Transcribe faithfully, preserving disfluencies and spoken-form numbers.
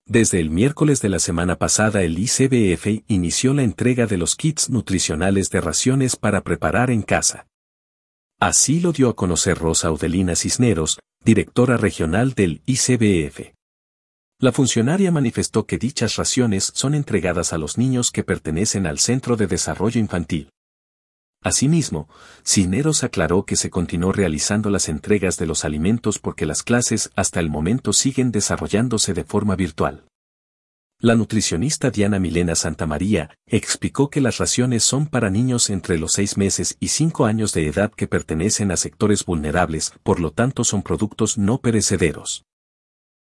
Desde el miércoles de la semana pasada el I C B F inició la entrega de los kits nutricionales de raciones para preparar en casa. Así lo dio a conocer Rosa Audelina Cisneros, directora regional del I C B F. La funcionaria manifestó que dichas raciones son entregadas a los niños que pertenecen al Centro de Desarrollo Infantil. Asimismo, Cisneros aclaró que se continuó realizando las entregas de los alimentos porque las clases hasta el momento siguen desarrollándose de forma virtual. La nutricionista Diana Milena Santamaría explicó que las raciones son para niños entre los seis meses y cinco años de edad que pertenecen a sectores vulnerables, por lo tanto son productos no perecederos.